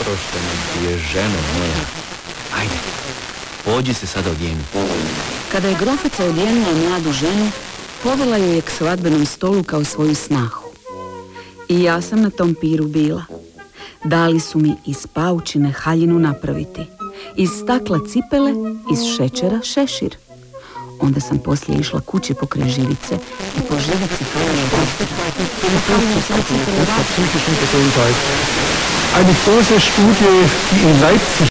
Oprošteno ti je, ženo moja. Ajde, pođi se sada odjeni. Kada je grofica odjenila mladu ženu, povela ju je k svadbenom stolu kao svoju snahu. I ja sam na tom piru bila. Dali su mi iz paučine haljinu napraviti, iz stakla cipele, iz šećera šešir. Onda sam poslije išla kući pokraj živice i po živici hvala Eine große Studie, die in Leipzig